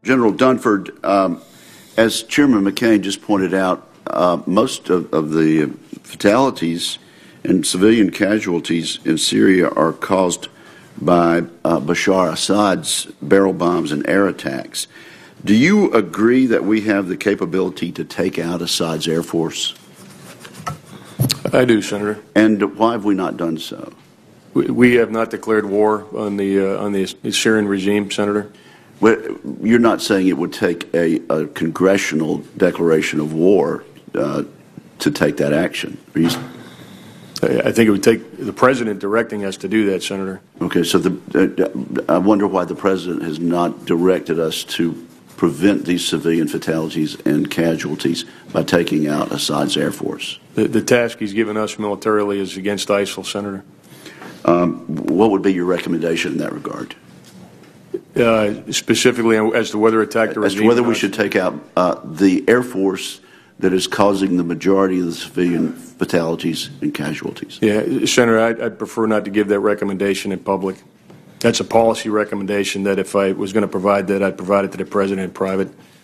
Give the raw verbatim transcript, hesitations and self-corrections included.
General Dunford, um, as Chairman McCain just pointed out, uh, most of, of the fatalities and civilian casualties in Syria are caused by uh, Bashar Assad's barrel bombs and air attacks. Do you agree that we have the capability to take out Assad's air force? I do, Senator. And why have we not done so? We, we have not declared war on the uh, on the Syrian regime, Senator. Well, you're not saying it would take a, a congressional declaration of war uh, to take that action? Are you... I think it would take the president directing us to do that, Senator. Okay, so the, uh, I wonder why the president has not directed us to prevent these civilian fatalities and casualties by taking out Assad's air force. The, the task he's given us militarily is against ISIL, Senator. Um, what would be your recommendation in that regard? Uh, specifically as to whether attack the regime. As to whether we should take out uh, the air force that is causing the majority of the civilian fatalities and casualties. Yeah, Senator, I'd, I'd prefer not to give that recommendation in public. That's a policy recommendation that if I was going to provide that, I'd provide it to the president in private.